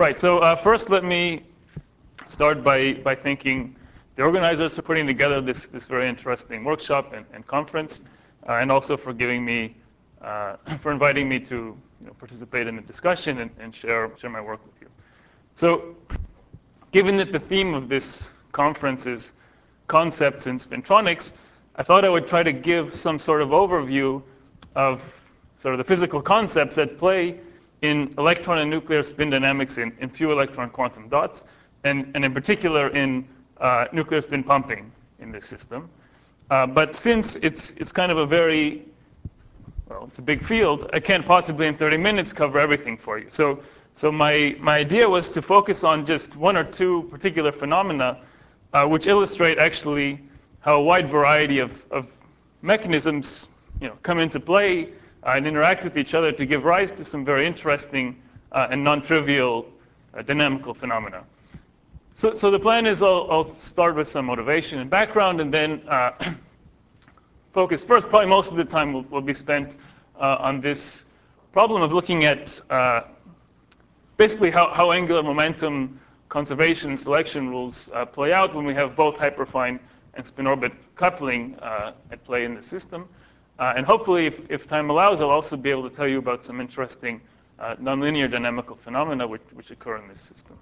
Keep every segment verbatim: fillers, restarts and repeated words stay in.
Right. So uh, first, let me start by, by thanking the organizers for putting together this, this very interesting workshop and, and conference, uh, and also for giving me, uh, for inviting me to you know, participate in the discussion and, and share, share my work with you. So given that the theme of this conference is concepts in spintronics, I thought I would try to give some sort of overview of sort of the physical concepts at play in electron and nuclear spin dynamics in, in few electron quantum dots, and, and in particular in uh, nuclear spin pumping in this system. Uh, but since it's, it's kind of a very, well, it's a big field, I can't possibly in thirty minutes cover everything for you. So, so my, my idea was to focus on just one or two particular phenomena uh, which illustrate actually how a wide variety of, of mechanisms you know, come into play uh, and interact with each other to give rise to some very interesting uh, and non-trivial uh, dynamical phenomena. So, so the plan is I'll, I'll start with some motivation and background, and then uh, focus first, probably most of the time will, will be spent uh, on this problem of looking at uh, basically how, how angular momentum conservation and selection rules uh, play out when we have both hyperfine and spin-orbit coupling uh, at play in the system. Uh, and hopefully, if, if time allows, I'll also be able to tell you about some interesting uh, nonlinear dynamical phenomena which, which occur in this system.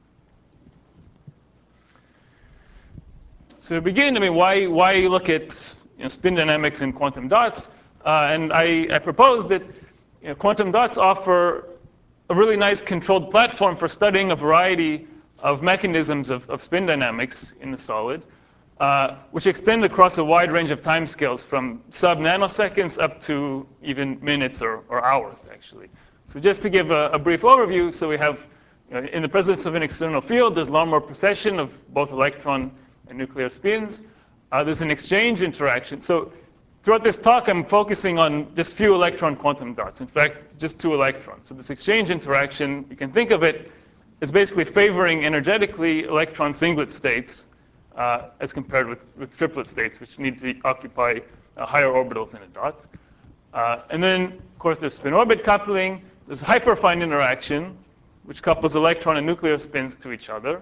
So to begin, I mean, why, why look at you know, spin dynamics in quantum dots? Uh, and I, I propose that you know, quantum dots offer a really nice controlled platform for studying a variety of mechanisms of, of spin dynamics in the solid, uh, which extend across a wide range of timescales from sub-nanoseconds up to even minutes or, or hours, actually. So just to give a, a brief overview, so we have, you know, in the presence of an external field, there's a lot more precession of both electron and nuclear spins. Uh, there's an exchange interaction. So throughout this talk, I'm focusing on just few electron quantum dots. In fact, just two electrons. So this exchange interaction, you can think of it as basically favoring energetically electron singlet states uh, as compared with, with triplet states, which need to occupy uh, higher orbitals in a dot. Uh, and then, of course, there's spin-orbit coupling. There's hyperfine interaction, which couples electron and nuclear spins to each other.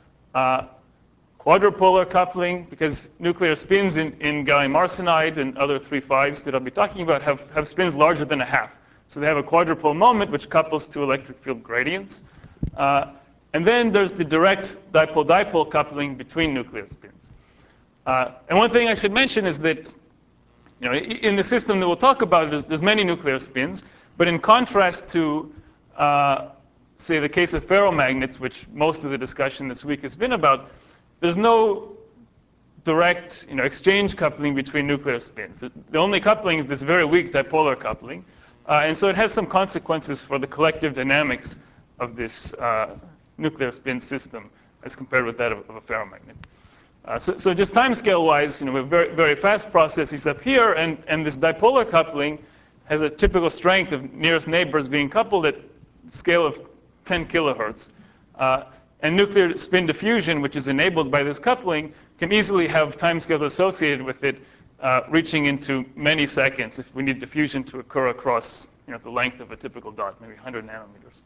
Uh, Quadrupolar coupling, because nuclear spins in, in gallium arsenide and other three fives that I'll be talking about have, have spins larger than a half. So they have a quadrupole moment, which couples to electric field gradients. Uh, and then there's the direct dipole-dipole coupling between nuclear spins. Uh, and one thing I should mention is that you know, in the system that we'll talk about, there's, there's many nuclear spins. But in contrast to, uh, say, the case of ferromagnets, which most of the discussion this week has been about, there's no direct you know, exchange coupling between nuclear spins. The only coupling is this very weak dipolar coupling. Uh, and so it has some consequences for the collective dynamics of this uh, nuclear spin system as compared with that of, of a ferromagnet. Uh, so, so just timescale-wise, you know, we have very, very fast processes up here, and, and this dipolar coupling has a typical strength of nearest neighbors being coupled at scale of ten kilohertz. Uh, And nuclear spin diffusion, which is enabled by this coupling, can easily have timescales associated with it uh, reaching into many seconds if we need diffusion to occur across you know, the length of a typical dot, maybe one hundred nanometers.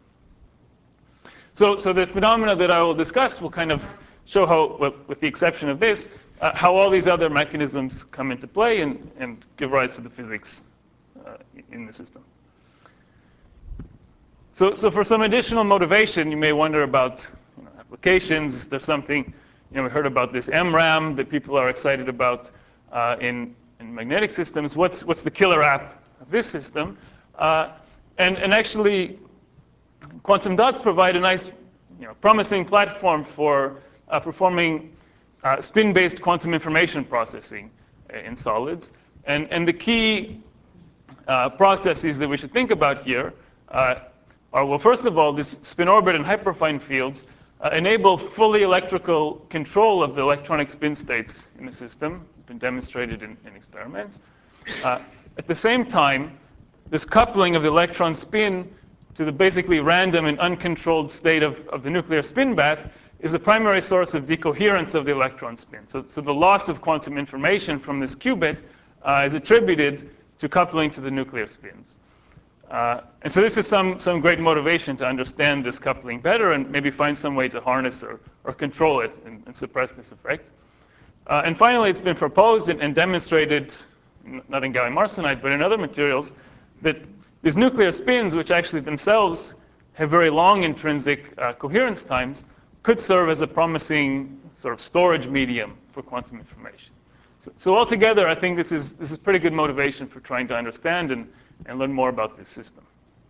So, so the phenomena that I will discuss will kind of show how, well, with the exception of this, uh, how all these other mechanisms come into play and, and give rise to the physics uh, in the system. So, so for some additional motivation, you may wonder about you know, applications. There's something, you know, we heard about this M RAM that people are excited about uh, in, in magnetic systems. What's, what's the killer app of this system? Uh, and, and actually, quantum dots provide a nice, you know, promising platform for uh, performing uh, spin-based quantum information processing in solids. And, and the key uh, processes that we should think about here uh, are, well, first of all, these spin-orbit and hyperfine fields uh, enable fully electrical control of the electronic spin states in the system. It's been demonstrated in, in experiments. Uh, at the same time, this coupling of the electron spin to the basically random and uncontrolled state of, of the nuclear spin bath is the primary source of decoherence of the electron spin. So, so the loss of quantum information from this qubit uh, is attributed to coupling to the nuclear spins. Uh, and so this is some, some great motivation to understand this coupling better and maybe find some way to harness or, or control it and, and suppress this effect. Uh, and finally, it's been proposed and, and demonstrated, not in gallium arsenide, but in other materials, that these nuclear spins, which actually themselves have very long intrinsic uh, coherence times, could serve as a promising sort of storage medium for quantum information. So, so altogether, I think this is, this is pretty good motivation for trying to understand and, and learn more about this system.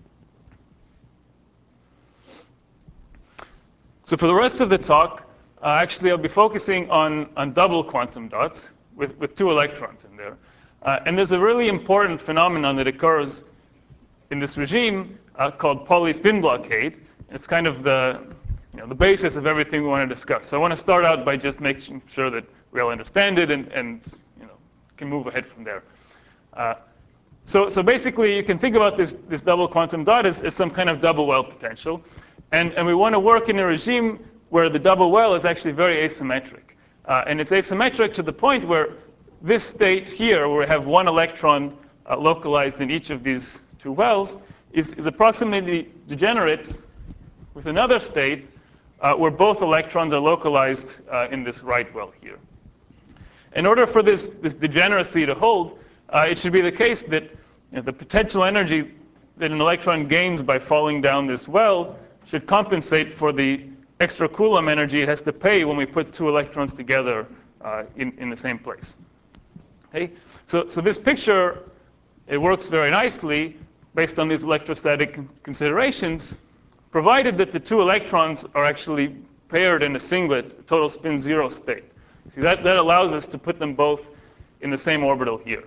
So for the rest of the talk, uh, actually I'll be focusing on, on double quantum dots with, with two electrons in there. Uh, and there's a really important phenomenon that occurs in this regime uh, called Pauli spin blockade. It's kind of the, you know, the basis of everything we want to discuss. So I want to start out by just making sure that we all understand it and, and you know, can move ahead from there. Uh, so, so basically, you can think about this, this double quantum dot as, as some kind of double well potential. And, and we want to work in a regime where the double well is actually very asymmetric. Uh, and it's asymmetric to the point where this state here, where we have one electron uh, localized in each of these two wells, is, is approximately degenerate with another state uh, where both electrons are localized uh, in this right well here. In order for this, this degeneracy to hold, uh, it should be the case that you know, the potential energy that an electron gains by falling down this well should compensate for the extra Coulomb energy it has to pay when we put two electrons together uh, in, in the same place. Okay? So, so this picture, it works very nicely based on these electrostatic considerations, provided that the two electrons are actually paired in a singlet, total spin zero state. See, that, that allows us to put them both in the same orbital here.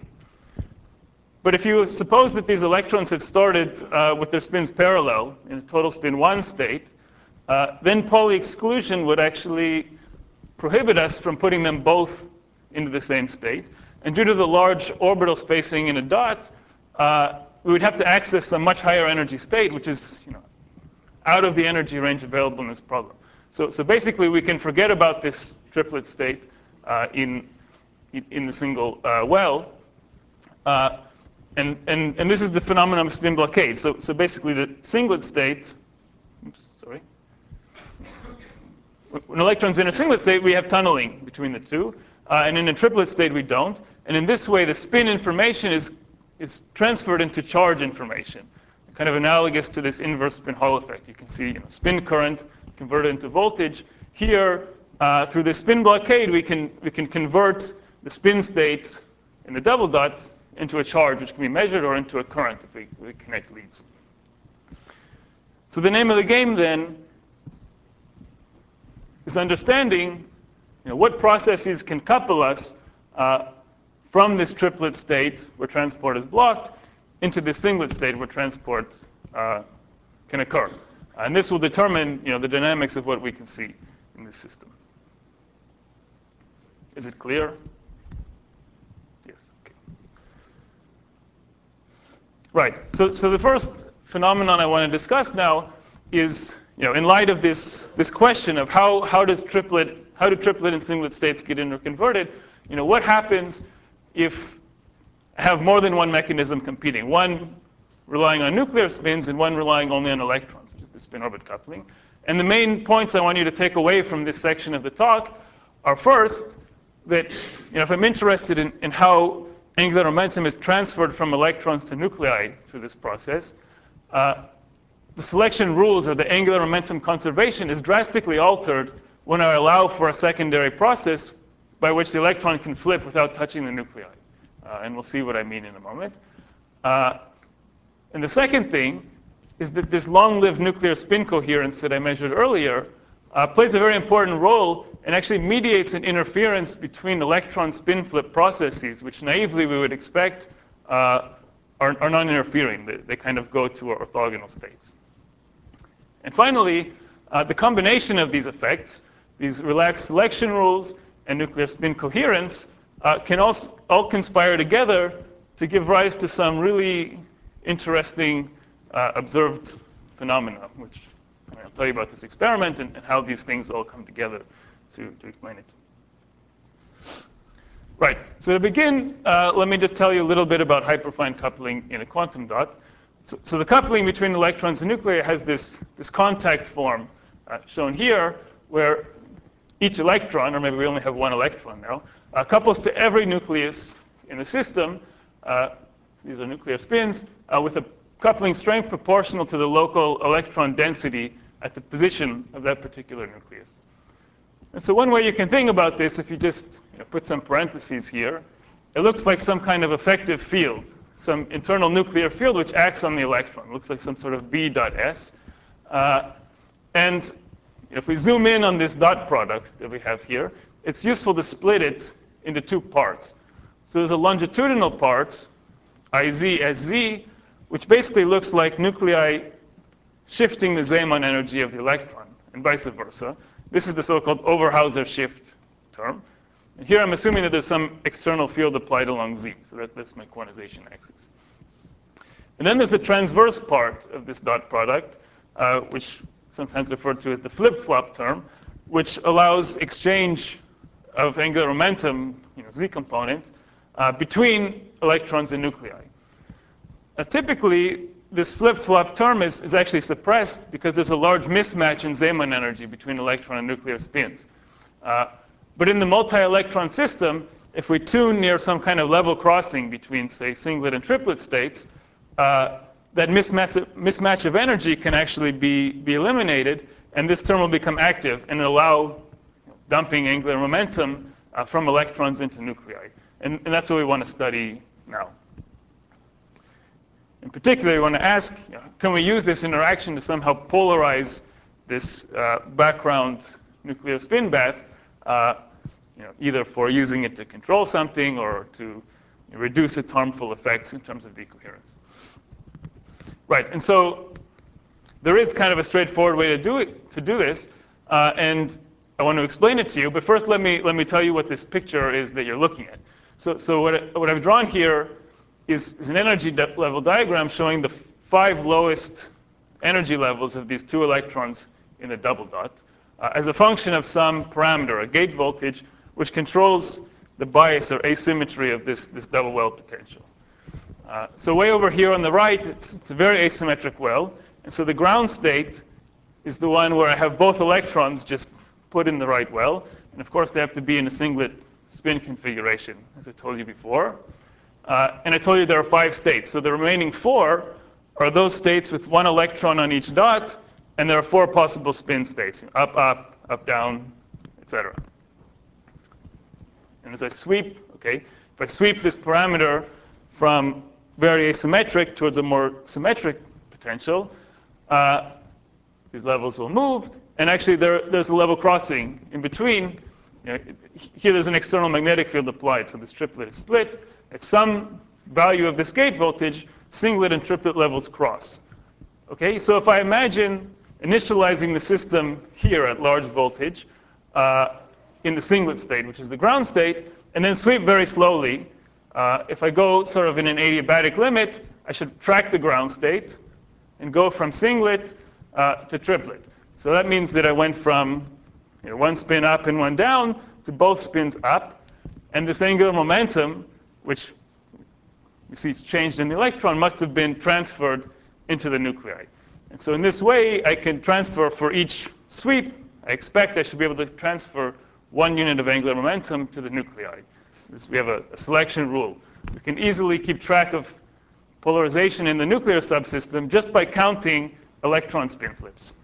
But if you suppose that these electrons had started uh, with their spins parallel in a total spin one state, uh, then Pauli exclusion would actually prohibit us from putting them both into the same state. And due to the large orbital spacing in a dot, uh, we would have to access a much higher energy state, which is you know, out of the energy range available in this problem. So, so basically, we can forget about this triplet state uh, in, in the single uh, well. Uh, and, and, and this is the phenomenon of spin blockade. So, so basically, the singlet state, oops, sorry. When electrons in a singlet state, we have tunneling between the two. Uh, and in a triplet state, we don't. And in this way, the spin information is, is transferred into charge information, kind of analogous to this inverse spin Hall effect. You can see you know, spin current converted into voltage. Here, uh, through the spin blockade, we can, we can convert the spin state in the double dot into a charge, which can be measured, or into a current if we, we connect leads. So the name of the game, then, is understanding you know, what processes can couple us uh, from this triplet state where transport is blocked into this singlet state where transport uh, can occur. And this will determine you know, the dynamics of what we can see in this system. Is it clear? Yes. Okay. Right. So, so the first phenomenon I want to discuss now is, you know, in light of this, this question of how, how does triplet, how do triplet and singlet states get interconverted, you know, what happens if I have more than one mechanism competing, one relying on nuclear spins and one relying only on electrons, which is the spin-orbit coupling. And the main points I want you to take away from this section of the talk are, first, that you know, if I'm interested in, in how angular momentum is transferred from electrons to nuclei through this process, uh, the selection rules, or the angular momentum conservation, is drastically altered when I allow for a secondary process by which the electron can flip without touching the nuclei. Uh, and we'll see what I mean in a moment. Uh, and the second thing is that this long-lived nuclear spin coherence that I measured earlier uh, plays a very important role and actually mediates an interference between electron spin flip processes, which naively we would expect uh, are, are non-interfering. They, they kind of go to orthogonal states. And finally, uh, the combination of these effects, these relaxed selection rules and nuclear spin coherence, uh, can also all conspire together to give rise to some really interesting uh, observed phenomena, which I'll tell you about this experiment and, and how these things all come together to, to explain it. Right. So to begin, uh, let me just tell you a little bit about hyperfine coupling in a quantum dot. So, so the coupling between electrons and nuclei has this, this contact form uh, shown here, where each electron, or maybe we only have one electron now, uh, couples to every nucleus in the system. Uh, these are nuclear spins, uh, with a coupling strength proportional to the local electron density at the position of that particular nucleus. And so one way you can think about this, if you just you know, put some parentheses here, it looks like some kind of effective field, some internal nuclear field which acts on the electron. It looks like some sort of B dot S. Uh, and if we zoom in on this dot product that we have here, it's useful to split it into two parts. So there's a longitudinal part, I Z S Z, which basically looks like nuclei shifting the Zeeman energy of the electron, and vice versa. This is the so-called Overhauser shift term. And here I'm assuming that there's some external field applied along Z, so that, that's my quantization axis. And then there's the transverse part of this dot product, uh, which sometimes referred to as the flip-flop term, which allows exchange of angular momentum, you know, Z component, uh, between electrons and nuclei. Now, typically, this flip-flop term is, is actually suppressed because there's a large mismatch in Zeeman energy between electron and nuclear spins. Uh, but in the multi-electron system, if we tune near some kind of level crossing between, say, singlet and triplet states, uh, that mismatch, mismatch of energy can actually be, be eliminated, and this term will become active and allow you know, dumping angular momentum uh, from electrons into nuclei. And, and that's what we want to study now. In particular, we want to ask, you know, can we use this interaction to somehow polarize this uh, background nuclear spin bath, uh, you know, either for using it to control something or to you know, reduce its harmful effects in terms of decoherence. Right, and so there is kind of a straightforward way to do it, to do this, uh, and I want to explain it to you. But first, let me let me tell you what this picture is that you're looking at. So, so what what I've drawn here is, is an energy level diagram showing the five lowest energy levels of these two electrons in a double dot uh, as a function of some parameter, a gate voltage, which controls the bias or asymmetry of this this double well potential. Uh, so way over here on the right, it's, it's a very asymmetric well. And so the ground state is the one where I have both electrons just put in the right well. And of course, they have to be in a singlet spin configuration, as I told you before. Uh, and I told you there are five states. So the remaining four are those states with one electron on each dot. And there are four possible spin states, up, up, up, down, et cetera. And as I sweep, okay, if I sweep this parameter from very asymmetric towards a more symmetric potential, uh, these levels will move. And actually, there, there's a level crossing in between. You know, here, there's an external magnetic field applied, so this triplet is split. At some value of this gate voltage, singlet and triplet levels cross. Okay, so if I imagine initializing the system here at large voltage uh, in the singlet state, which is the ground state, and then sweep very slowly, Uh, if I go sort of in an adiabatic limit, I should track the ground state and go from singlet uh, to triplet. So that means that I went from you know, one spin up and one down to both spins up. And this angular momentum, which you see is changed in the electron, must have been transferred into the nuclei. And so in this way, I can transfer for each sweep. I expect I should be able to transfer one unit of angular momentum to the nuclei. We have a, a selection rule. We can easily keep track of polarization in the nuclear subsystem just by counting electron spin flips.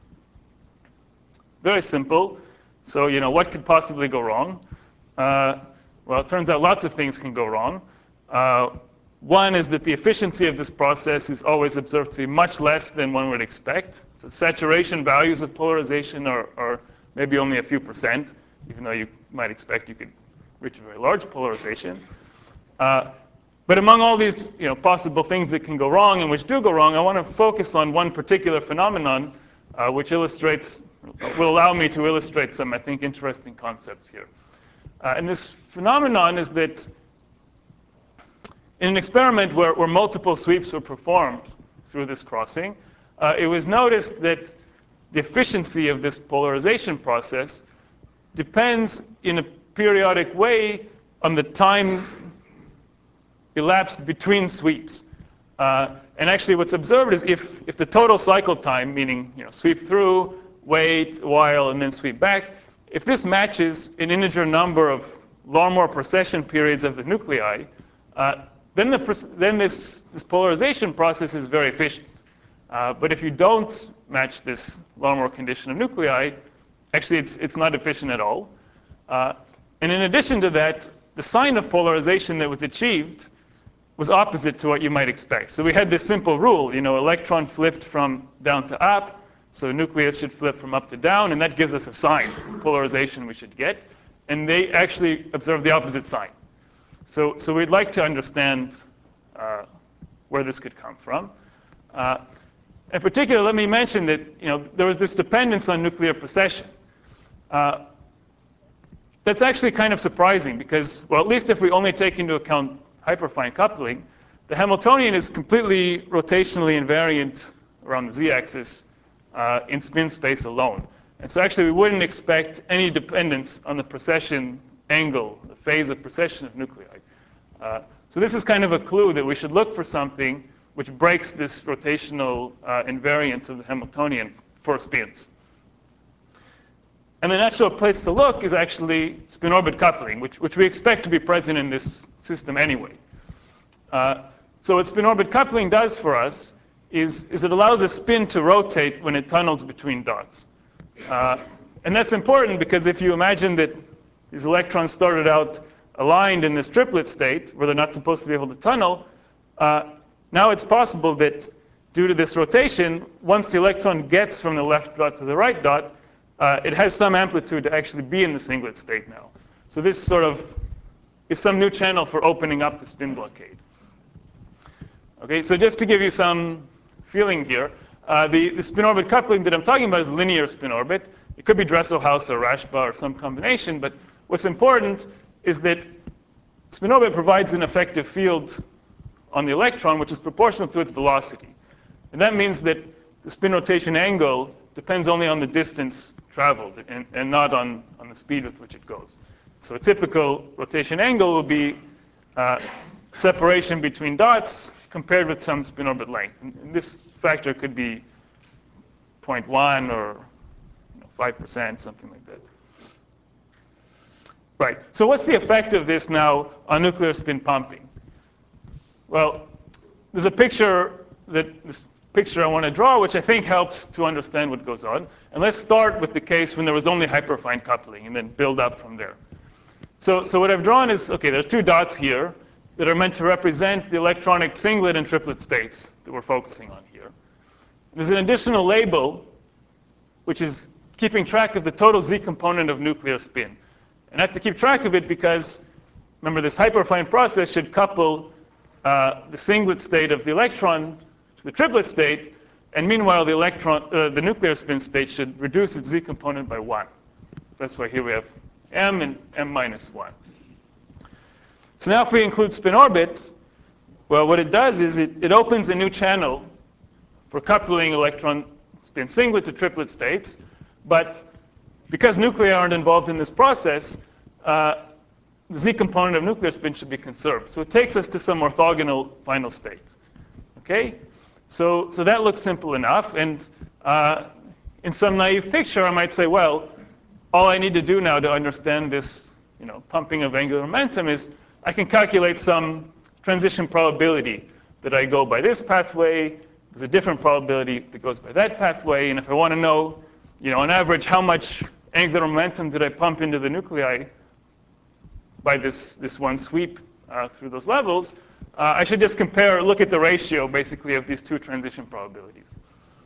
Very simple. So, you know, what could possibly go wrong? Uh, well, it turns out lots of things can go wrong. Uh, one is that the efficiency of this process is always observed to be much less than one would expect. So saturation values of polarization are, are maybe only a few percent, even though you might expect you could reach a very large polarization. Uh, but among all these you know, possible things that can go wrong and which do go wrong, I want to focus on one particular phenomenon uh, which illustrates, will allow me to illustrate some, I think, interesting concepts here. Uh, and this phenomenon is that in an experiment where, where multiple sweeps were performed through this crossing, uh, it was noticed that the efficiency of this polarization process depends in a periodic way on the time elapsed between sweeps. Uh, and actually, what's observed is if, if the total cycle time, meaning you know, sweep through, wait a while, and then sweep back, if this matches an integer number of Larmor precession periods of the nuclei, uh, then, the, then this, this polarization process is very efficient. Uh, but if you don't match this Larmor condition of nuclei, actually it's, it's not efficient at all. Uh, and in addition to that, the sign of polarization that was achieved was opposite to what you might expect. So we had this simple rule, you know, electron flipped from down to up, so nucleus should flip from up to down, and that gives us a sign, polarization we should get. And they actually observed the opposite sign. So, so we'd like to understand uh, where this could come from. Uh, in particular, let me mention that you know, there was this dependence on nuclear precession. Uh, that's actually kind of surprising because, well, at least if we only take into account hyperfine coupling, the Hamiltonian is completely rotationally invariant around the z-axis uh, in spin space alone. And so actually, we wouldn't expect any dependence on the precession angle, the phase of precession of nuclei. Uh, so this is kind of a clue that we should look for something which breaks this rotational uh, invariance of the Hamiltonian for spins. And the natural place to look is actually spin-orbit coupling, which, which we expect to be present in this system anyway. Uh, so what spin-orbit coupling does for us is, is it allows a spin to rotate when it tunnels between dots. Uh, and that's important because if you imagine that these electrons started out aligned in this triplet state where they're not supposed to be able to tunnel, uh, now it's possible that due to this rotation, once the electron gets from the left dot to the right dot, uh, it has some amplitude to actually be in the singlet state now. So this sort of is some new channel for opening up the spin blockade. Okay, so just to give you some feeling here, uh, the, the spin-orbit coupling that I'm talking about is linear spin-orbit. It could be Dresselhaus or Rashba or some combination, but what's important is that spin-orbit provides an effective field on the electron, which is proportional to its velocity. And that means that the spin rotation angle depends only on the distance traveled and, and not on, on the speed with which it goes. So a typical rotation angle will be uh, separation between dots compared with some spin-orbit length. And, and this factor could be zero point one or you know, five percent, something like that. Right, so what's the effect of this now on nuclear spin pumping? Well, there's a picture that this picture I want to draw, which I think helps to understand what goes on. And let's start with the case when there was only hyperfine coupling, and then build up from there. So, so what I've drawn is, okay, there's two dots here that are meant to represent the electronic singlet and triplet states that we're focusing on here. There's an additional label, which is keeping track of the total z component of nuclear spin. And I have to keep track of it because, remember, this hyperfine process should couple uh, the singlet state of the electron to the triplet state, and meanwhile, the electron, uh, the nuclear spin state should reduce its z component by one. So that's why here we have m and m minus one. So now if we include spin orbit, well, what it does is it, it opens a new channel for coupling electron spin singlet to triplet states. But because nuclei aren't involved in this process, uh, the z component of nuclear spin should be conserved. So it takes us to some orthogonal final state. Okay? So, so that looks simple enough. And uh, in some naive picture, I might say, well, all I need to do now to understand this you know, pumping of angular momentum is I can calculate some transition probability that I go by this pathway. There's a different probability that goes by that pathway. And if I want to know, you know, on average, how much angular momentum did I pump into the nuclei by this, this one sweep uh, through those levels, uh, I should just compare, look at the ratio, basically, of these two transition probabilities.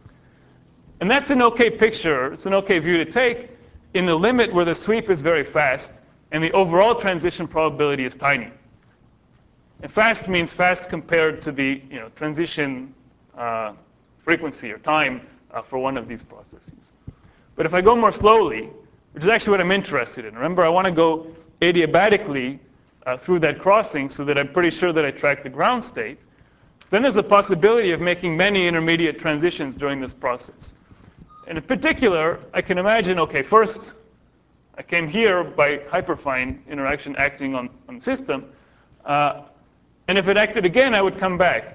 And that's an OK picture. It's an OK view to take in the limit where the sweep is very fast and the overall transition probability is tiny. And fast means fast compared to the you know, transition uh, frequency or time uh, for one of these processes. But if I go more slowly, which is actually what I'm interested in. Remember, I want to go adiabatically uh, through that crossing so that I'm pretty sure that I track the ground state. Then there's a possibility of making many intermediate transitions during this process. And in particular, I can imagine, OK, first, I came here by hyperfine interaction acting on, on the system. Uh, and if it acted again, I would come back.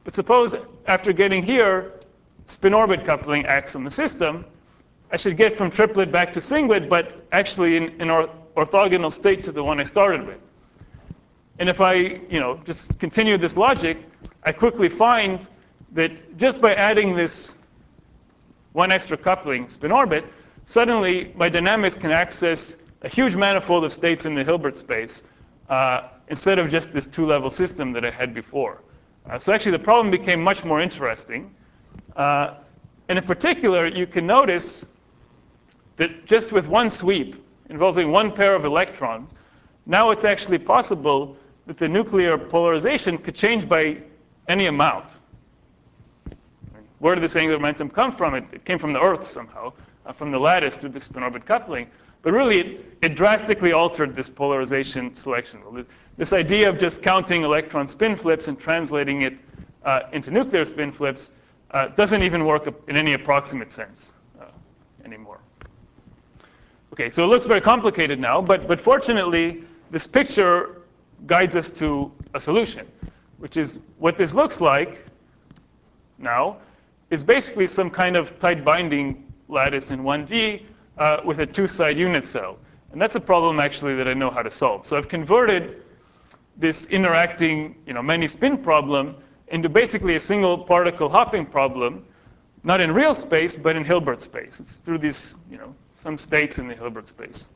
But suppose after getting here, spin-orbit coupling acts on the system, I should get from triplet back to singlet, but actually in an orthogonal state to the one I started with. And if I you know, just continue this logic, I quickly find that just by adding this one extra coupling spin-orbit, suddenly my dynamics can access a huge manifold of states in the Hilbert space uh, instead of just this two-level system that I had before. Uh, so actually, the problem became much more interesting. Uh, and in particular, you can notice that just with one sweep involving one pair of electrons, now it's actually possible that the nuclear polarization could change by any amount. Where did this angular momentum come from? It, it came from the Earth somehow, uh, from the lattice through the spin-orbit coupling. But really, it, it drastically altered this polarization selection rule. This idea of just counting electron spin flips and translating it uh, into nuclear spin flips uh, doesn't even work in any approximate sense uh, anymore. OK, so it looks very complicated now. But, but fortunately, this picture guides us to a solution, which is what this looks like now is basically some kind of tight binding lattice in one D uh, with a two-side unit cell. And that's a problem, actually, that I know how to solve. So I've converted this interacting you know, many spin problem into basically a single particle hopping problem, not in real space, but in Hilbert space. It's through these you know, some states in the Hilbert space.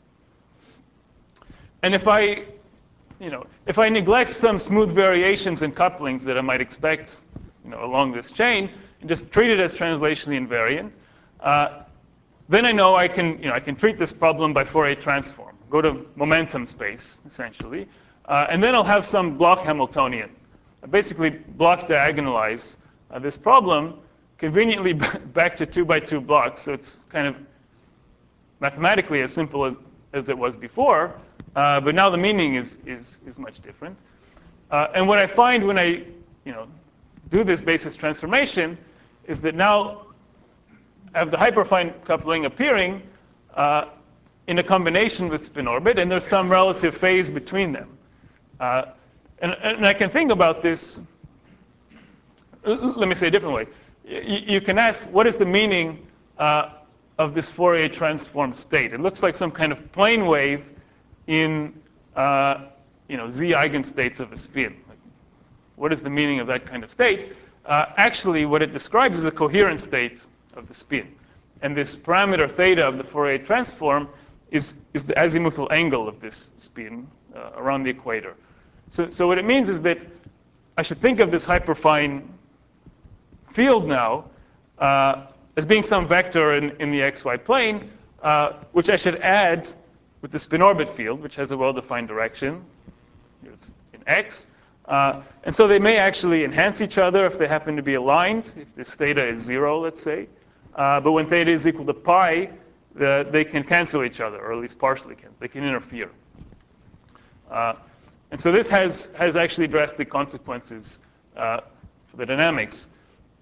And if I, you know, if I neglect some smooth variations and couplings that I might expect you know, along this chain, and just treat it as translationally invariant, uh, then I know I can, you know, I can treat this problem by Fourier transform, go to momentum space, essentially. Uh, and then I'll have some block Hamiltonian. I basically block diagonalize uh, this problem conveniently back to two by two blocks. So it's kind of mathematically as simple as, as it was before. Uh, but now the meaning is, is, is much different. Uh, and what I find when I you know, do this basis transformation is that now I have the hyperfine coupling appearing uh, in a combination with spin orbit, and there's some relative phase between them. Uh, and, and I can think about this, let me say a different way. Y you can ask, what is the meaning uh, of this Fourier transform state? It looks like some kind of plane wave in uh, you know, z eigenstates of a spin. Like, what is the meaning of that kind of state? Uh, actually, what it describes is a coherent state of the spin. And this parameter theta of the Fourier transform is, is the azimuthal angle of this spin uh, around the equator. So, so what it means is that I should think of this hyperfine field now uh, as being some vector in, in the xy plane, uh, which I should add with the spin orbit field, which has a well-defined direction. It's in x. Uh, and so they may actually enhance each other if they happen to be aligned, if this theta is zero, let's say. Uh, but when theta is equal to pi, the, they can cancel each other, or at least partially can. They can interfere. Uh, and so this has, has actually drastic consequences uh, for the dynamics.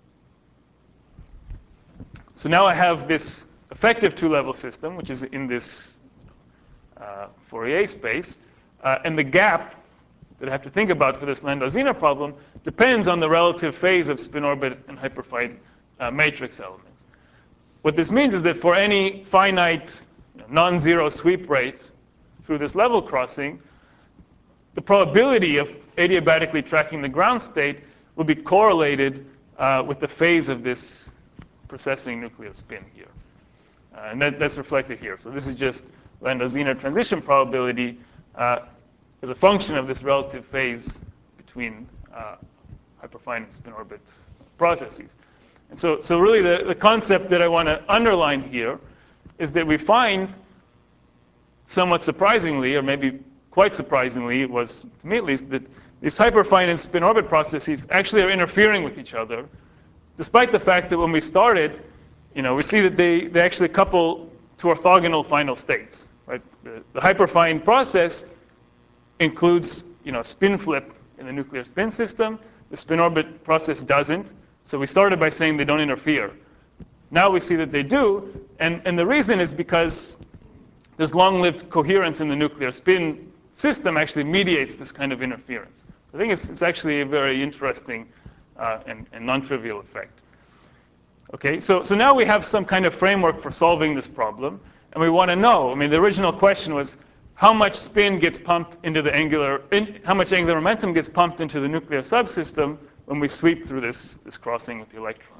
So now I have this effective two-level system, which is in this uh, Fourier space. Uh, and the gap that I have to think about for this Landau-Zener problem depends on the relative phase of spin orbit and hyperfine uh, matrix elements. What this means is that for any finite you know, non-zero sweep rate through this level crossing, the probability of adiabatically tracking the ground state will be correlated uh, with the phase of this processing nuclear spin here. Uh, and that, that's reflected here. So this is just Landau-Zener transition probability uh, as a function of this relative phase between uh, hyperfine and spin orbit processes. And so, so really the, the concept that I want to underline here is that we find, somewhat surprisingly, or maybe quite surprisingly, it was to me at least, that these hyperfine and spin orbit processes actually are interfering with each other, despite the fact that when we started, you know, we see that they, they actually couple to orthogonal final states. Right? The, the hyperfine process includes you know, spin flip in the nuclear spin system. The spin orbit process doesn't. So we started by saying they don't interfere. Now we see that they do. And, and the reason is because there's long-lived coherence in the nuclear spin system actually mediates this kind of interference. I think it's, it's actually a very interesting uh, and, and non-trivial effect. Okay, so, so now we have some kind of framework for solving this problem, and we want to know, I mean, the original question was how much spin gets pumped into the angular, in, how much angular momentum gets pumped into the nuclear subsystem when we sweep through this, this crossing with the electron.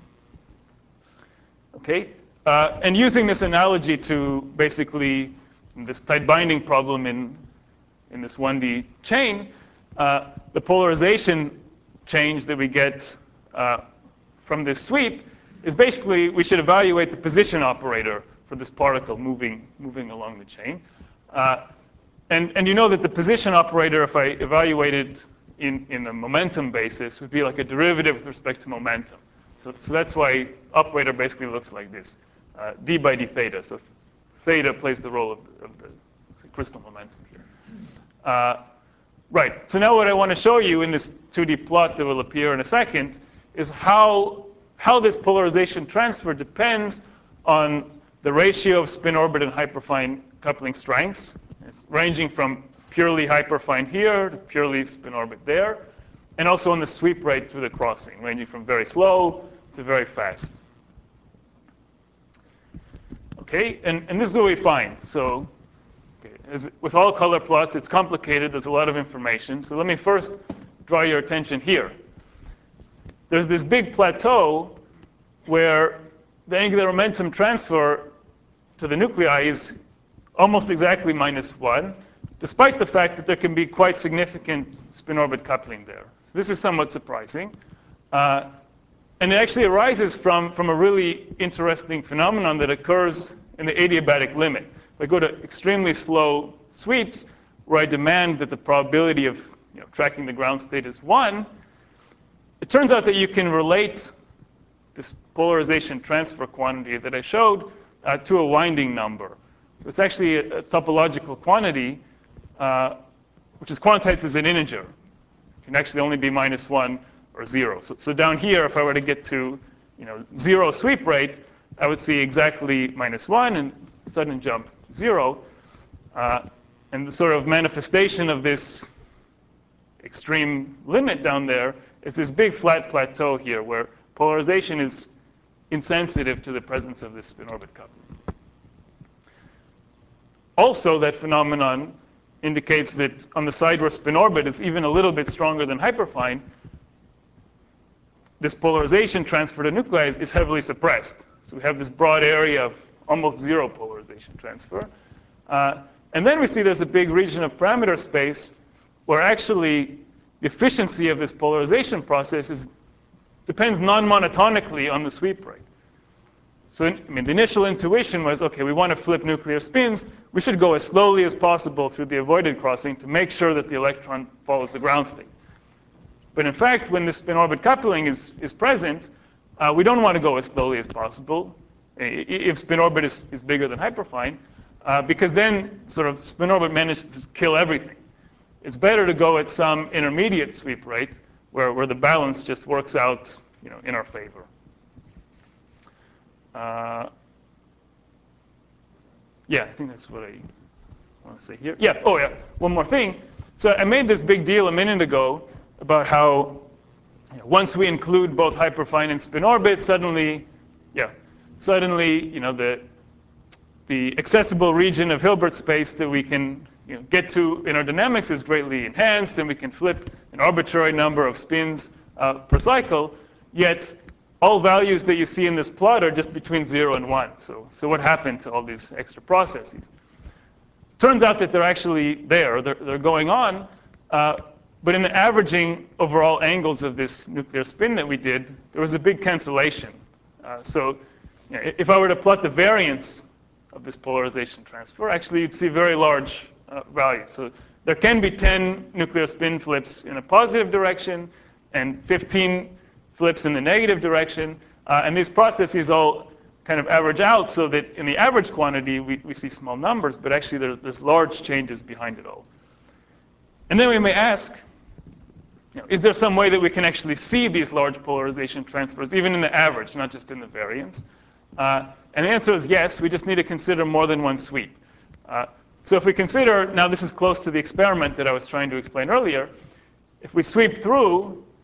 Okay, uh, and using this analogy to basically this tight binding problem in, in this one D chain, uh, the polarization change that we get uh, from this sweep is basically we should evaluate the position operator for this particle moving, moving along the chain. Uh, and, and you know that the position operator, if I evaluate it in, in a momentum basis, would be like a derivative with respect to momentum. So, so that's why operator basically looks like this, uh, d by d theta. So theta plays the role of, of the crystal momentum here. Uh, right, so now what I want to show you in this two D plot that will appear in a second is how How this polarization transfer depends on the ratio of spin orbit and hyperfine coupling strengths. It's ranging from purely hyperfine here to purely spin orbit there, and also on the sweep rate through the crossing, ranging from very slow to very fast. Okay, and, and this is what we find. So okay, as, with all color plots, it's complicated. There's a lot of information. So let me first draw your attention here. There's this big plateau where the angular momentum transfer to the nuclei is almost exactly minus one, despite the fact that there can be quite significant spin-orbit coupling there. So this is somewhat surprising. Uh, and it actually arises from, from a really interesting phenomenon that occurs in the adiabatic limit. If I go to extremely slow sweeps, where I demand that the probability of you know, tracking the ground state is one, it turns out that you can relate this polarization transfer quantity that I showed uh, to a winding number. So it's actually a, a topological quantity, uh, which is quantized as an integer. It can actually only be minus one or zero. So, so down here, if I were to get to you know, zero sweep rate, I would see exactly minus one and sudden jump zero. Uh, and the sort of manifestation of this extreme limit down there is this big flat plateau here where polarization is insensitive to the presence of this spin orbit coupling. Also, that phenomenon indicates that on the side where spin orbit is even a little bit stronger than hyperfine, this polarization transfer to nuclei is, is heavily suppressed. So we have this broad area of almost zero polarization transfer. Uh, and then we see there's a big region of parameter space where actually the efficiency of this polarization process is, depends non-monotonically on the sweep rate. So I mean, the initial intuition was, OK, we want to flip nuclear spins. We should go as slowly as possible through the avoided crossing to make sure that the electron follows the ground state. But in fact, when the spin-orbit coupling is, is present, uh, we don't want to go as slowly as possible if spin-orbit is, is bigger than hyperfine, uh, because then sort of spin-orbit manages to kill everything. It's better to go at some intermediate sweep rate where, where the balance just works out you know, in our favor. Uh, yeah, I think that's what I want to say here. Yeah, oh yeah, one more thing. So I made this big deal a minute ago about how you know, once we include both hyperfine and spin orbit, suddenly, yeah, suddenly, you know, the the accessible region of Hilbert space that we can you know, get to in our dynamics is greatly enhanced, and we can flip an arbitrary number of spins uh, per cycle. Yet all values that you see in this plot are just between zero and one. So, so what happened to all these extra processes? Turns out that they're actually there. They're, they're going on. Uh, but in the averaging overall angles of this nuclear spin that we did, there was a big cancellation. Uh, so you know, if I were to plot the variance of this polarization transfer, actually you'd see very large uh, values. So there can be ten nuclear spin flips in a positive direction and fifteen flips in the negative direction. Uh, and these processes all kind of average out so that in the average quantity, we, we see small numbers, but actually there's, there's large changes behind it all. And then we may ask, you know, is there some way that we can actually see these large polarization transfers, even in the average, not just in the variance? Uh, and the answer is yes. We just need to consider more than one sweep. Uh, so if we consider, now this is close to the experiment that I was trying to explain earlier, if we sweep through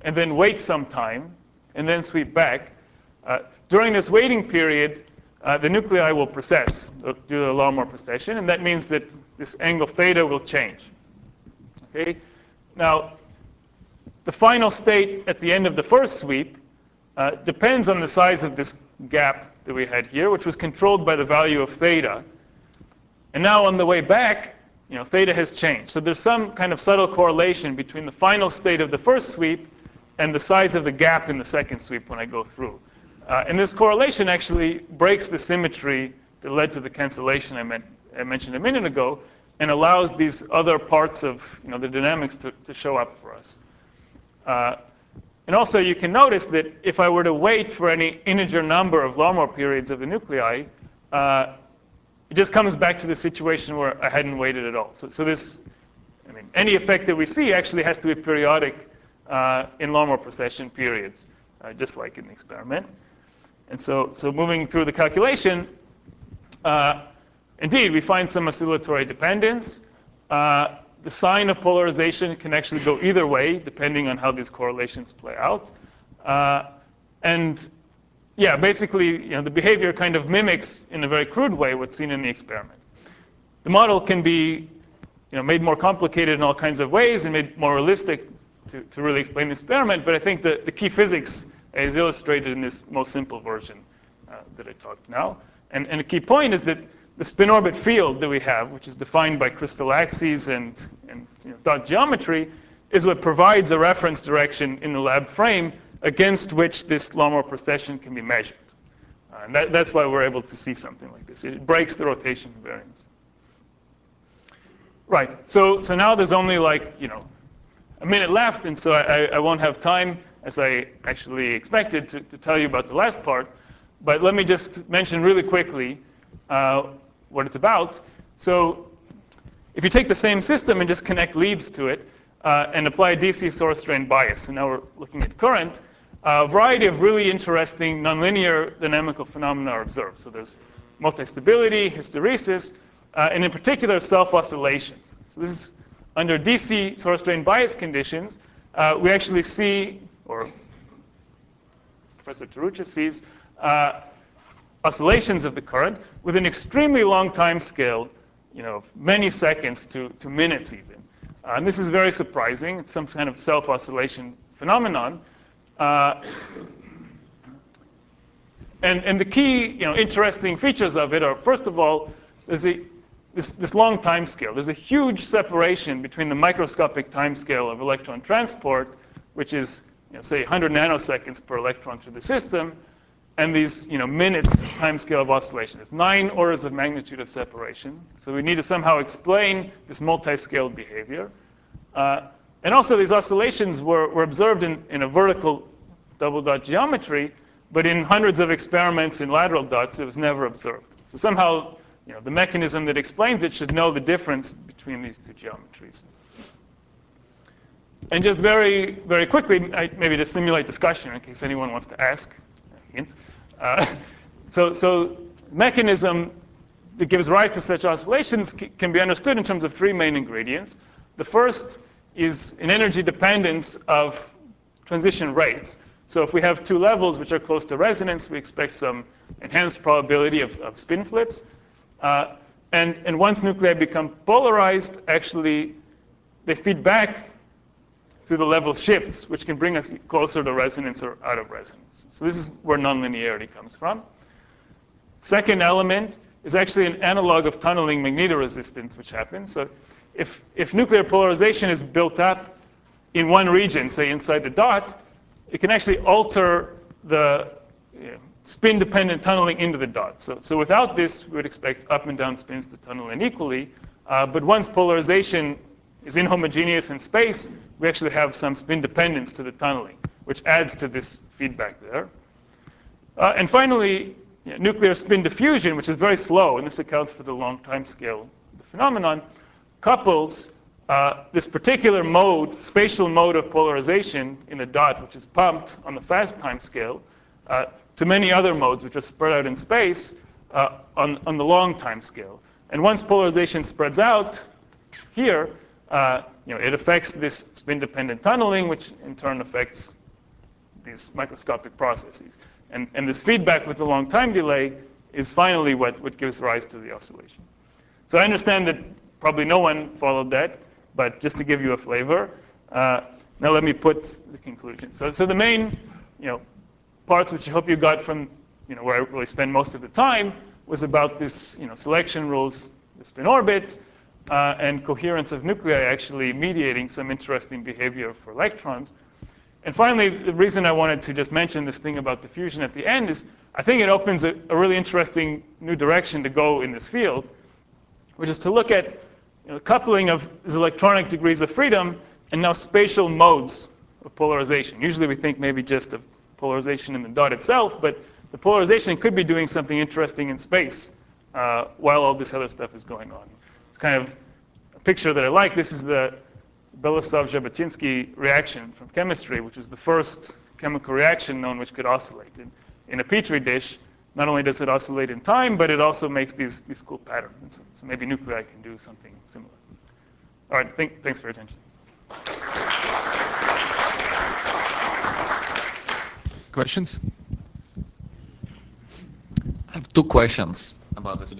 and then wait some time, and then sweep back. Uh, during this waiting period, uh, the nuclei will precess, do the Larmor precession, and that means that this angle theta will change. Okay? Now, the final state at the end of the first sweep uh, depends on the size of this gap that we had here, which was controlled by the value of theta. And now on the way back, you know, theta has changed. So there's some kind of subtle correlation between the final state of the first sweep and the size of the gap in the second sweep when I go through. Uh, and this correlation actually breaks the symmetry that led to the cancellation I, meant, I mentioned a minute ago, and allows these other parts of, you know, the dynamics to, to show up for us. Uh, and also, you can notice that if I were to wait for any integer number of Larmor periods of the nuclei, uh, it just comes back to the situation where I hadn't waited at all. So, so this, I mean, any effect that we see actually has to be periodic uh, in Larmor precession periods, uh, just like in the experiment. And so, so moving through the calculation, uh, indeed, we find some oscillatory dependence. Uh, the sign of polarization can actually go either way, depending on how these correlations play out. Uh, and yeah, basically, you know, the behavior kind of mimics, in a very crude way, what's seen in the experiment. The model can be, you know, made more complicated in all kinds of ways and made more realistic to, to really explain the experiment. But I think that the key physics is illustrated in this most simple version uh, that I talked now. And, and a key point is that the spin-orbit field that we have, which is defined by crystal axes and, and you know, dot geometry, is what provides a reference direction in the lab frame against which this Larmor precession can be measured. Uh, and that, that's why we're able to see something like this. It breaks the rotation invariance. Right. So, so now there's only like, you know, a minute left, and so I, I won't have time, as I actually expected, to, to tell you about the last part. But let me just mention really quickly uh, what it's about. So if you take the same system and just connect leads to it uh, and apply a D C source drain bias, and now we're looking at current, a variety of really interesting nonlinear dynamical phenomena are observed. So there's multi-stability, hysteresis, uh, and in particular, self-oscillations. So this is under D C source drain bias conditions, uh, we actually see, or Professor Tarucha sees, uh, oscillations of the current with an extremely long time scale, you know, many seconds to, to minutes even. Uh, and this is very surprising. It's some kind of self-oscillation phenomenon. Uh, and, and the key, you know, interesting features of it are, first of all, there's a, this, this long time scale. There's a huge separation between the microscopic time scale of electron transport, which is, you know, say, one hundred nanoseconds per electron through the system, and these, you know, minutes time scale of oscillation. It's nine orders of magnitude of separation. So we need to somehow explain this multi-scaled behavior. Uh, and also, these oscillations were, were observed in, in a vertical double dot geometry, but in hundreds of experiments in lateral dots, it was never observed. So somehow, you know, the mechanism that explains it should know the difference between these two geometries. And just very, very quickly, I, maybe to simulate discussion in case anyone wants to ask. Hint. Uh, so, so mechanism that gives rise to such oscillations can be understood in terms of three main ingredients. The first is an energy dependence of transition rates. So if we have two levels which are close to resonance, we expect some enhanced probability of, of spin flips. Uh, and, and once nuclei become polarized, actually, they feed back through the level shifts, which can bring us closer to resonance or out of resonance. So this is where nonlinearity comes from. Second element is actually an analog of tunneling magnetoresistance, which happens. So if, if nuclear polarization is built up in one region, say inside the dot, it can actually alter the you know, spin-dependent tunneling into the dot. So, so without this, we would expect up and down spins to tunnel in equally. Uh, but once polarization is inhomogeneous in space, we actually have some spin dependence to the tunneling, which adds to this feedback there. Uh, and finally, you know, nuclear spin diffusion, which is very slow, and this accounts for the long time scale of the phenomenon, couples uh, this particular mode, spatial mode of polarization in the dot, which is pumped on the fast time scale, uh, to many other modes, which are spread out in space uh, on, on the long time scale. And once polarization spreads out here, Uh, you know, it affects this spin-dependent tunneling, which in turn affects these microscopic processes. And, and this feedback with the long time delay is finally what, what gives rise to the oscillation. So I understand that probably no one followed that, but just to give you a flavor, uh, now let me put the conclusion. So, so the main, you know, parts which I hope you got from, you know, where I really spend most of the time was about this, you know, selection rules, the spin orbit, uh, and coherence of nuclei actually mediating some interesting behavior for electrons. And finally, the reason I wanted to just mention this thing about diffusion at the end is I think it opens a, a really interesting new direction to go in this field, which is to look at, you know, coupling of these electronic degrees of freedom and now spatial modes of polarization. Usually we think maybe just of polarization in the dot itself, but the polarization could be doing something interesting in space uh, while all this other stuff is going on. It's kind of a picture that I like. This is the Belousov-Zhabotinsky reaction from chemistry, which was the first chemical reaction known which could oscillate. In, in a Petri dish, not only does it oscillate in time, but it also makes these, these cool patterns. And so, so maybe nuclei can do something similar. All right, think, thanks for your attention. Questions? I have two questions about this.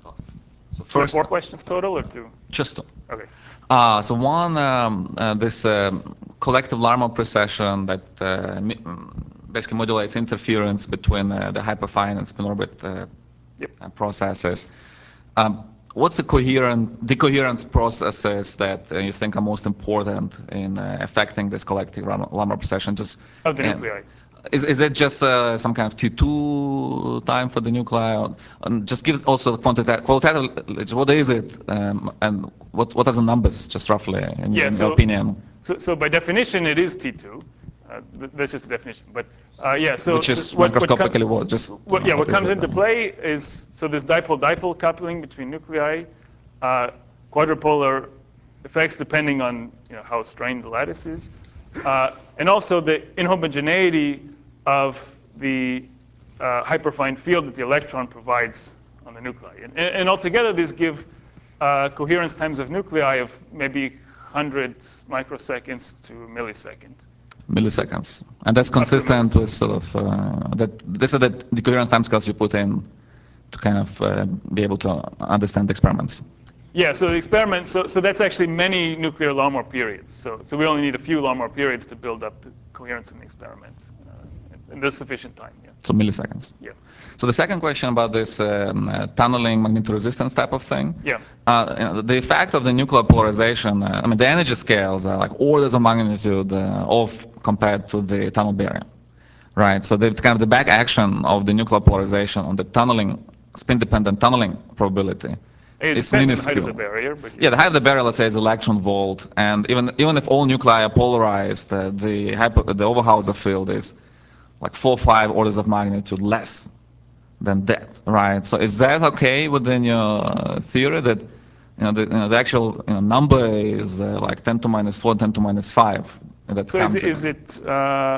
So first, so four questions total or two? Just two. Okay. Uh, so one, um, uh, this uh, collective Larmor precession that uh, basically modulates interference between uh, the hyperfine and spin orbit uh, yep. uh, processes. Um, what's the coherent, the coherence processes that uh, you think are most important in uh, affecting this collective Larmor precession? Just of the uh, nuclei. Is, is it just uh, some kind of T two time for the nuclei? And just give also quantitative, qualitative, what is it, um, and what, what are the numbers, just roughly, in, yeah, in so, your opinion? So, so by definition, it is T two. Uh, that's just the definition. But uh, yeah, so which is so what, microscopically what, what? Just what, yeah, what, what comes it, into um, play is so this dipole-dipole coupling between nuclei, uh, quadrupolar effects depending on, you know, how strained the lattice is, uh, and also the inhomogeneity of the uh, hyperfine field that the electron provides on the nuclei. And, and altogether, these give uh, coherence times of nuclei of maybe one hundred microseconds to a millisecond. Milliseconds. And that's consistent with sort of, uh, that this is the, the coherence timescales you put in to kind of uh, be able to understand the experiments. Yeah, so the experiment, so, so that's actually many nuclear Larmor periods. So, so we only need a few Larmor periods to build up the coherence in the experiment. Uh, and, and there's sufficient time, yeah. So milliseconds. Yeah. So the second question about this um, uh, tunneling magnetoresistance type of thing. Yeah. Uh, you know, the effect of the nuclear polarization, uh, I mean, the energy scales are like orders of magnitude uh, off compared to the tunnel barrier, right? So the kind of the back action of the nuclear polarization on the tunneling, spin-dependent tunneling probability. It It's depends minuscule. on the height of the barrier, but yeah. Yeah, the height of the barrier, let's say, is electron volt, and even even if all nuclei are polarized, uh, the hyper, the Overhauser field is like four or five orders of magnitude less than that, right? So is that okay within your theory that, you know, the, you know, the actual, you know, number is uh, like ten to minus four, ten to minus five? And that so comes is, it, is it, uh,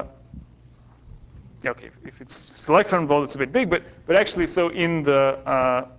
yeah, okay, if it's, it's electron volt, it's a bit big, but, but actually, so in the, uh,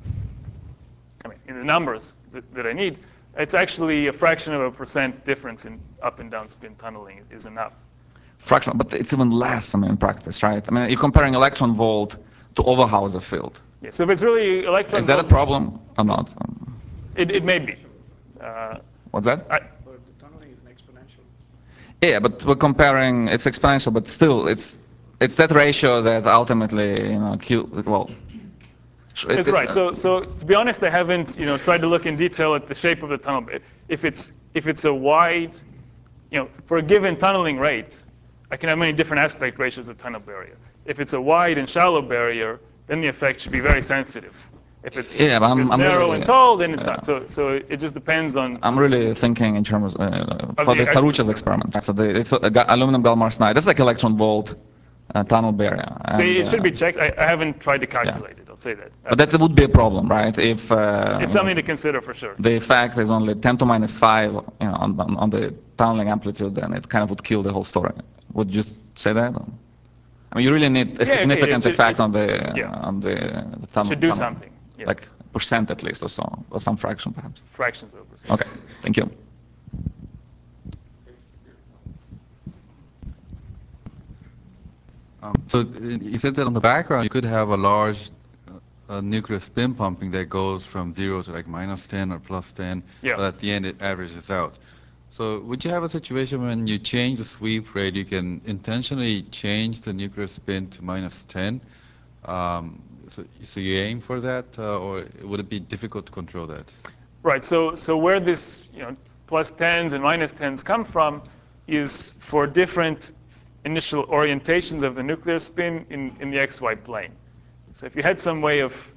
I mean, in the numbers that, that I need, it's actually a fraction of a percent difference in up and down spin tunneling is enough. Fractional, but it's even less, I mean, in practice, right? I mean, you're comparing electron volt to Overhauser field. Yeah, so if it's really electron Is that volt, a problem or not? It, it may be. Uh, What's that? I, But the tunneling is an exponential. Yeah, but we're comparing, it's exponential, but still, it's it's that ratio that ultimately, you know, kill, well. That's right. So, so to be honest, I haven't, you know, tried to look in detail at the shape of the tunnel. If it's if it's a wide, you know, for a given tunneling rate, I can have many different aspect ratios of tunnel barrier. If it's a wide and shallow barrier, then the effect should be very sensitive. If it's, yeah, if I'm, it's I'm narrow really, and tall, then it's yeah. not. So, so it just depends on. I'm really thinking in terms uh, for the the Tarucha's experiment. So the, it's a, a aluminum gallium arsenide. That's like electron volt uh, tunnel barrier. So and, it should be uh, checked. I, I haven't tried to calculate yeah. it. I'll say that. But that would be a problem, right? If uh, It's something to consider for sure. the effect is only ten to minus five, you know, on, on the tunneling amplitude, then it kind of would kill the whole story. Would you say that? I mean, you really need a Yeah, significant okay, it, effect it, on the yeah. on the, the tunnel. Should do tunnel, something. Yeah. Like percent at least, or so, or some fraction perhaps. Fractions of a percent. Okay, thank you. So uh, you said that on the background you could have a large uh, nuclear spin pumping that goes from zero to like minus ten or plus ten, Yeah. but at the end it averages out. So would you have a situation when you change the sweep rate, you can intentionally change the nuclear spin to minus ten? Um, so, so you aim for that, uh, or would it be difficult to control that? Right. So so where this you know plus tens and minus tens come from is for different initial orientations of the nuclear spin in, in the xy plane. So if you had some way of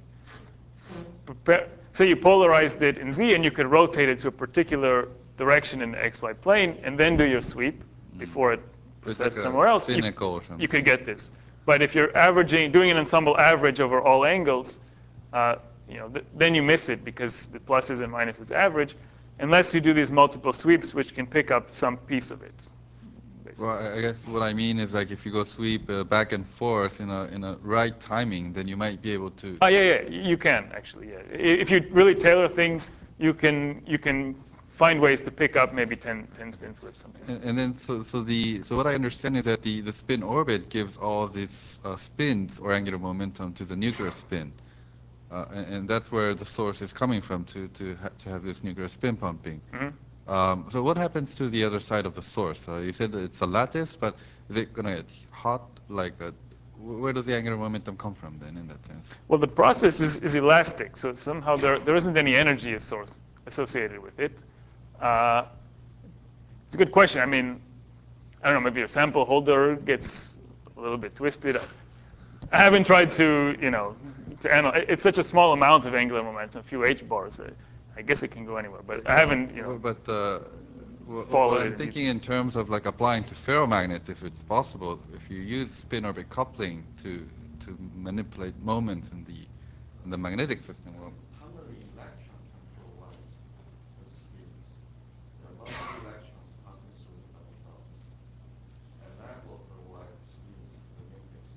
prepare, say you polarized it in z and you could rotate it to a particular direction in the xy plane and then do your sweep before it So it's processed like a somewhere else, you, spinnacle or you something. could get this. But if you're averaging, doing an ensemble average over all angles, uh, you know, th then you miss it because the pluses and minuses average, unless you do these multiple sweeps, which can pick up some piece of it. Basically. Well, I I guess what I mean is like if you go sweep uh, back and forth in a in a right timing, then you might be able to. Oh yeah, yeah, you can actually. Yeah, I- if you really tailor things, you can you can find ways to pick up maybe ten, ten spin flips, something. And, and then so so the so what I understand is that the the spin orbit gives all these uh, spins or angular momentum to the nuclear spin, uh, and, and that's where the source is coming from to to ha to have this nuclear spin pumping. Mm-hmm. Um, so what happens to the other side of the source? Uh, you said that it's a lattice, but is it gonna get hot? Like, a, wh- where does the angular momentum come from then, in that sense? Well, the process is, is elastic, so somehow there, there isn't any energy source associated with it. Uh, it's a good question. I mean, I don't know, maybe your sample holder gets a little bit twisted. I haven't tried to, you know, to analyze. It's such a small amount of angular momentum, a few h bars. I guess it can go anywhere, but I haven't, you Well, know, But uh, wh- wh- what followed I'm it. thinking in terms of like applying to ferromagnets, if it's possible, if you use spin orbit coupling to to manipulate moments in the in the magnetic system, well, How many electrons can provide the spins? There are lots of electrons passing through the double dots, and that will provide spins to the nucleus.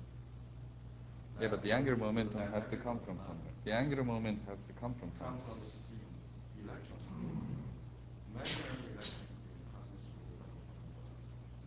yeah, but the That angular will give you momentum that has to come angular from momentum. somewhere. The angular moment has to come from Come somewhere. from the spin, electron spin. Many, many electron spin passing through the double dots.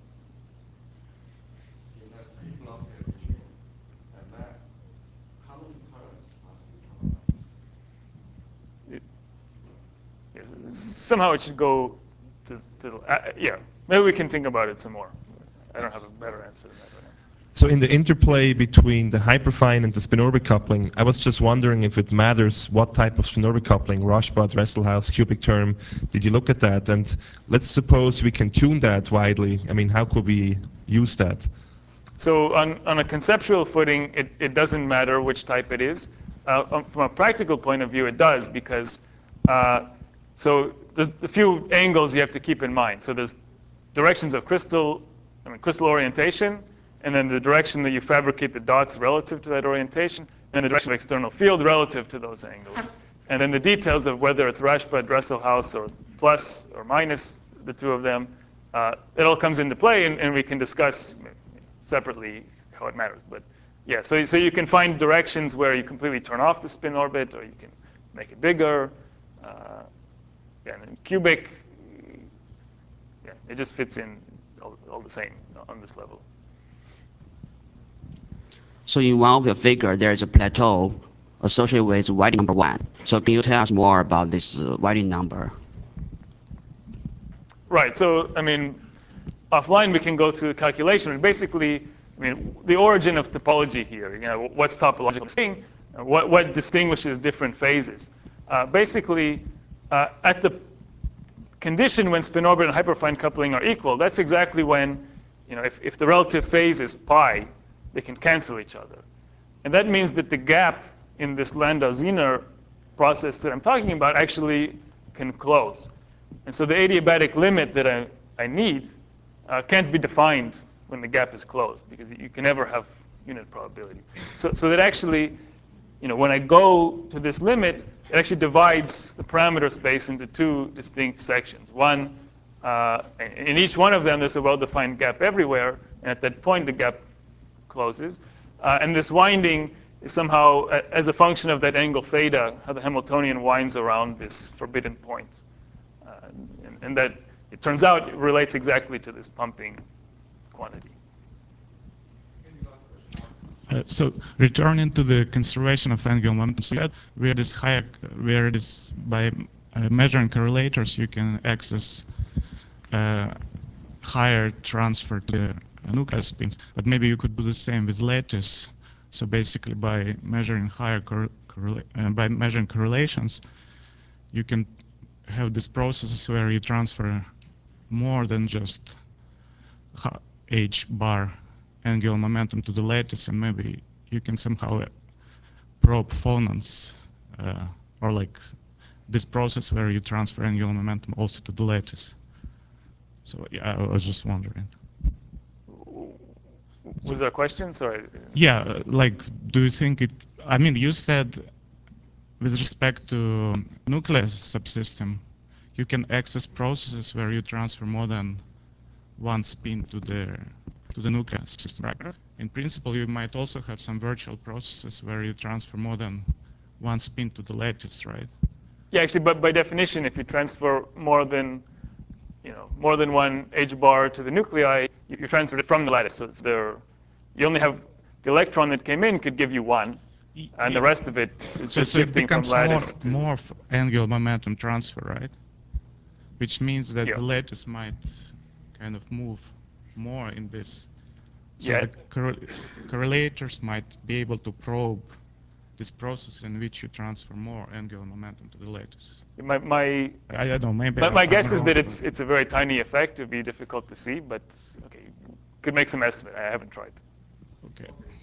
In that spin blockade regime, and that, how many currents pass through double dots? It, yes, somehow it should go to, to uh, yeah. Maybe we can think about it some more. I don't have a better answer than that right now. So in the interplay between the hyperfine and the spin-orbit coupling, I was just wondering if it matters what type of spin-orbit coupling, Rashba, Dresselhaus, cubic term, did you look at that? And let's suppose we can tune that widely. I mean, how could we use that? So on, on a conceptual footing, it, it doesn't matter which type it is. Uh, um, from a practical point of view, it does because uh, so there's a few angles you have to keep in mind. So there's directions of crystal, I mean, crystal orientation, and then the direction that you fabricate the dots relative to that orientation, and the direction of external field relative to those angles. And then the details of whether it's Rashba, Dresselhaus, or plus or minus the two of them, uh, it all comes into play, and, and we can discuss separately how it matters. But yeah, so, so you can find directions where you completely turn off the spin orbit, or you can make it bigger. Uh, yeah, and then cubic, yeah, it just fits in all, all the same on this level. So in one of your figure, there is a plateau associated with Whiting number one. So can you tell us more about this uh, Whiting number? Right. So I mean, offline we can go through the calculation. And basically, I mean, the origin of topology here. You know, what's topological thing? What what distinguishes different phases? Uh, basically, uh, at the condition when spin orbit and hyperfine coupling are equal, that's exactly when, you know, if, if the relative phase is pi, they can cancel each other. And that means that the gap in this Landau-Zener process that I'm talking about actually can close. And so the adiabatic limit that I, I need uh, can't be defined when the gap is closed, because you can never have unit probability. So, so that actually, you know, when I go to this limit, it actually divides the parameter space into two distinct sections. One, uh, in each one of them, there's a well-defined gap everywhere, and at that point, the gap closes. Uh, and this winding is somehow, uh, as a function of that angle theta, how the Hamiltonian winds around this forbidden point. Uh, and, and that, it turns out, it relates exactly to this pumping quantity. Uh, so returning to the conservation of angular momentum, so that where this higher, where this by uh, measuring correlators, you can access uh, higher transfer to the nuclear spins. But maybe you could do the same with lattice. So basically, by measuring higher cor uh, by measuring correlations, you can have these processes where you transfer more than just h bar angular momentum to the lattice, and maybe you can somehow probe phonons, uh, or like this process where you transfer angular momentum also to the lattice. So yeah, I was just wondering. Was there a question? Sorry. Yeah, uh, like, do you think it? I mean, you said with respect to nucleus subsystem, you can access processes where you transfer more than one spin to the to the nucleus system, right? In principle, you might also have some virtual processes where you transfer more than one spin to the lattice, right? Yeah, actually, but by definition, if you transfer more than, you know, more than one H bar to the nuclei, you, you transfer it from the lattice. So there, you only have the electron that came in could give you one, and the rest of it is so, just so shifting it becomes from lattice more, to. more of angular momentum transfer, right? Which means that Yeah. the lattice might kind of move more in this. So Yeah. the correl correlators might be able to probe this process in which you transfer more angular momentum to the lattice. My, my, I, I don't know, maybe my, I'm, my I'm guess is wrong, that it's but- it's a very tiny effect. It'd be difficult to see, but okay, could make some estimate. I haven't tried. Okay.